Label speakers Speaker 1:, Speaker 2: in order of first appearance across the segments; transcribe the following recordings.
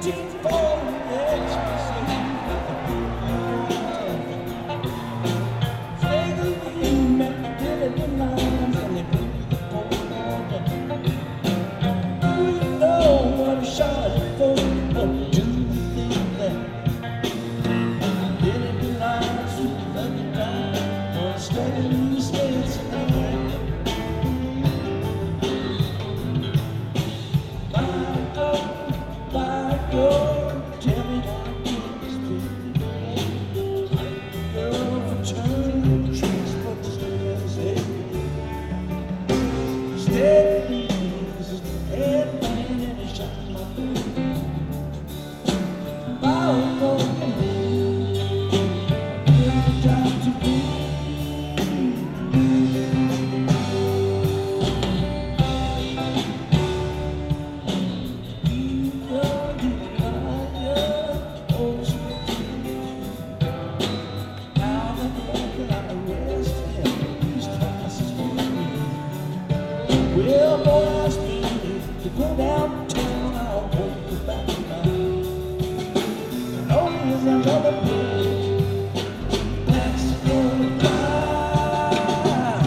Speaker 1: Well, boy, asked me to go downtown. I'll hold the back of mine. Always another bridge. That's gonna fly.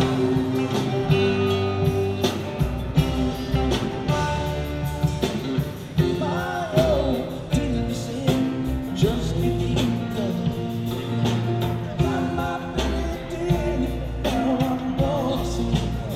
Speaker 1: My old TV said, just give me the got my baby, now I'm lost.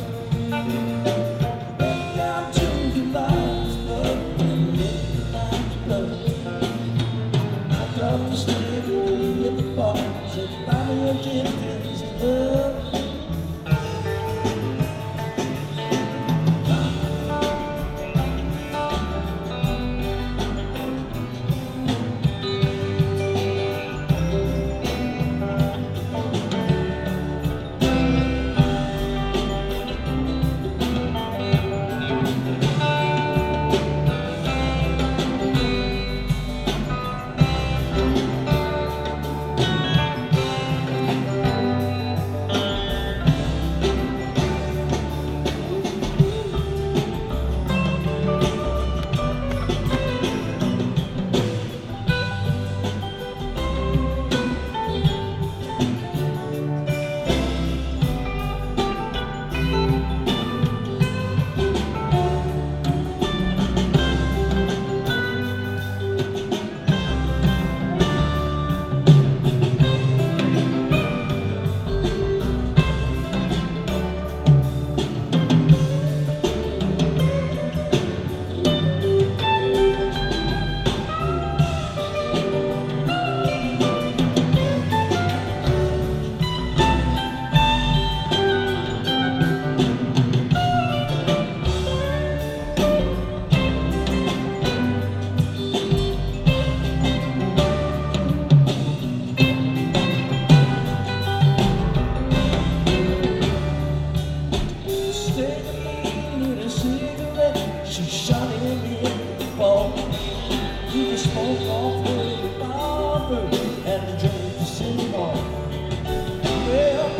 Speaker 1: She shot him in the ball. He could smoke off her revolver and drink the cinema. Well,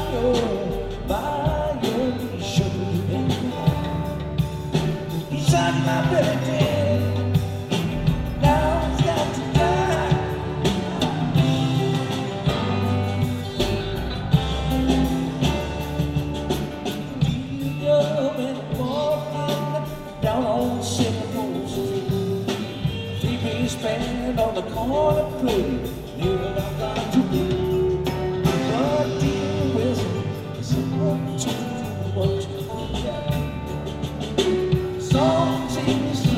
Speaker 1: by your, he should have been gone. He shot my Billy dead. Now he's got to die. He went walking down on Singapore Street. TV's band on the corner play. Knew that I got to be. But dear Wilson, is it 1, 2, 1, 2, yeah. Songs in